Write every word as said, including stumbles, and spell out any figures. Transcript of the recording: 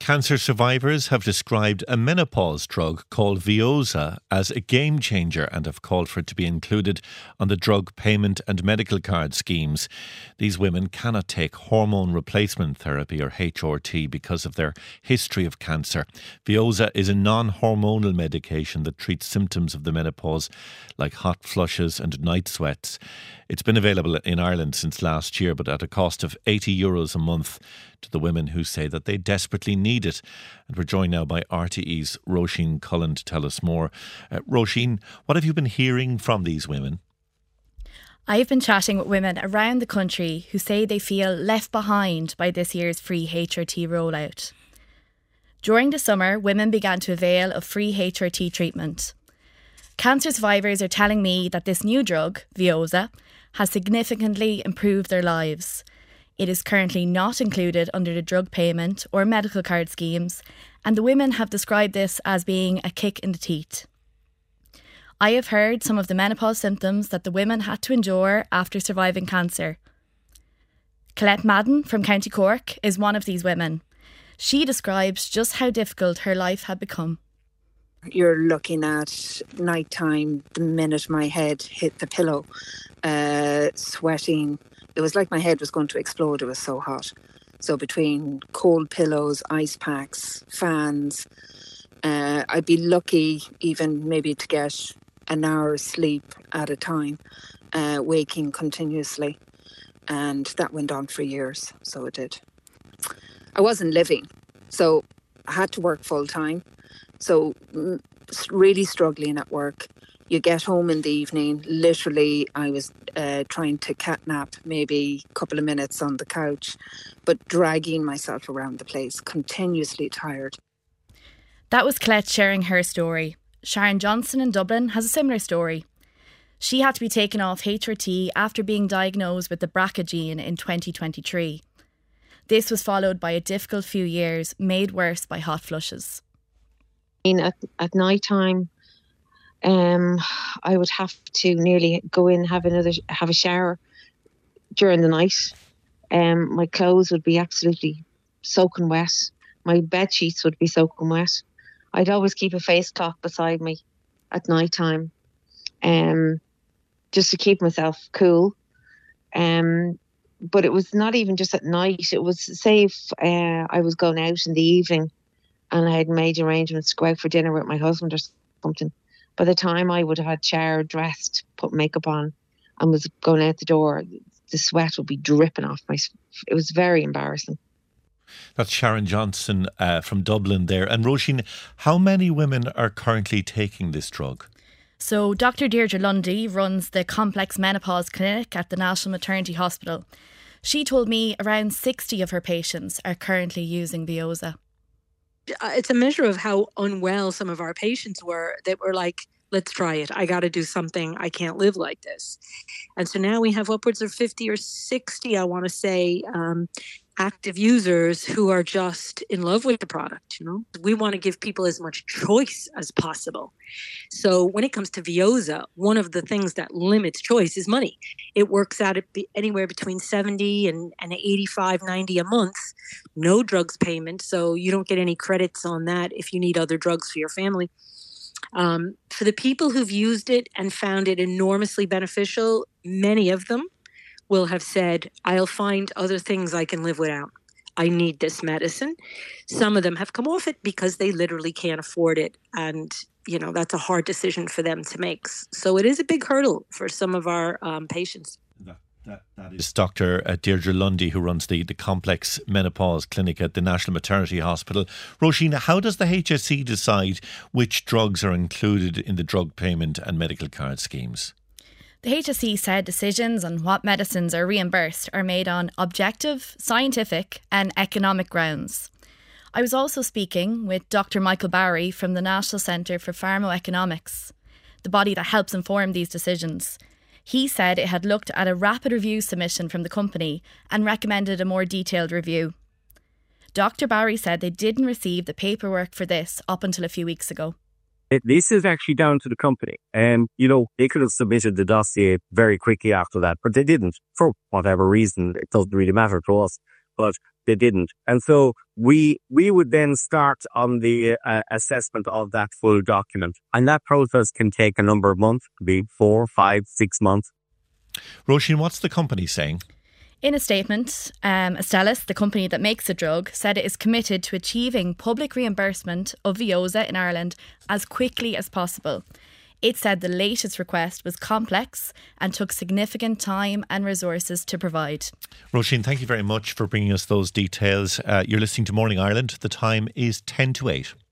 Cancer survivors have described a menopause drug called Veozah as a game changer and have called for it to be included on the drug payment and medical card schemes. These women cannot take hormone replacement therapy or H R T because of their history of cancer. Veozah is a non-hormonal medication that treats symptoms of the menopause like hot flushes and night sweats. It's been available in Ireland since last year, but at a cost of eighty euros a month to the women who say that they desperately need it. And we're joined now by R T E's Roisin Cullen to tell us more. Uh, Roisin, what have you been hearing from these women? I've been chatting with women around the country who say they feel left behind by this year's free H R T rollout. During the summer, women began to avail of free H R T treatment. Cancer survivors are telling me that this new drug, Veozah, has significantly improved their lives. It is currently not included under the drug payment or medical card schemes, and the women have described this as being a kick in the teeth. I have heard some of the menopause symptoms that the women had to endure after surviving cancer. Colette Madden from County Cork is one of these women. She describes just how difficult her life had become. You're looking at night time, the minute my head hit the pillow, uh, sweating. It was like my head was going to explode. It was so hot. So between cold pillows, ice packs, fans, uh, I'd be lucky even maybe to get an hour's sleep at a time, uh, waking continuously. And that went on for years. So it did. I wasn't living. So I had to work full time. So really struggling at work. You get home in the evening, literally I was uh, trying to catnap maybe a couple of minutes on the couch, but dragging myself around the place, continuously tired. That was Colette sharing her story. Sharon Johnson in Dublin has a similar story. She had to be taken off H R T after being diagnosed with the B R C A gene in twenty twenty-three. This was followed by a difficult few years made worse by hot flushes. At, at night time, um, I would have to nearly go in have another have a shower during the night. Um, my clothes would be absolutely soaking wet. My bed sheets would be soaking wet. I'd always keep a face cloth beside me at night time, um, just to keep myself cool. Um, but it was not even just at night. It was, say, if uh, I was going out in the evening and I had made arrangements to go out for dinner with my husband or something. By the time I would have had showered, dressed, put makeup on and was going out the door, the sweat would be dripping off my... It was very embarrassing. That's Sharon Johnson uh, from Dublin there. And Roisin, how many women are currently taking this drug? So Doctor Deirdre Lundy runs the Complex Menopause Clinic at the National Maternity Hospital. She told me around sixty of her patients are currently using Veozah. It's a measure of how unwell some of our patients were that were like, let's try it. I got to do something. I can't live like this. And so now we have upwards of fifty or sixty, I want to say, um, active users who are just in love with the product. You know, we want to give people as much choice as possible. So when it comes to Veozah, one of the things that limits choice is money. It works out at anywhere between seventy and, and eighty-five, ninety a month. No drugs payment, so you don't get any credits on that if you need other drugs for your family. Um, for the people who've used it and found it enormously beneficial, many of them will have said, I'll find other things I can live without. I need this medicine. Some of them have come off it because they literally can't afford it. And, you know, that's a hard decision for them to make. So it is a big hurdle for some of our um, patients. That, that, that is Doctor Deirdre Lundy, who runs the, the Complex Menopause Clinic at the National Maternity Hospital. Roisin, how does the H S E decide which drugs are included in the drug payment and medical card schemes? The H S E said decisions on what medicines are reimbursed are made on objective, scientific and economic grounds. I was also speaking with Doctor Michael Barry from the National Centre for Pharmacoeconomics, the body that helps inform these decisions. He said it had looked at a rapid review submission from the company and recommended a more detailed review. Doctor Barry said they didn't receive the paperwork for this up until a few weeks ago. It, this is actually down to the company. And, um, you know, they could have submitted the dossier very quickly after that, but they didn't. For whatever reason, it doesn't really matter to us, but they didn't. And so we we would then start on the uh, assessment of that full document. And that process can take a number of months, could be four, five, six months. Roisin, what's the company saying? In a statement, um, Astellas, the company that makes the drug, said it is committed to achieving public reimbursement of Veoza in Ireland as quickly as possible. It said the latest request was complex and took significant time and resources to provide. Roisin, thank you very much for bringing us those details. Uh, you're listening to Morning Ireland. The time is ten to eight.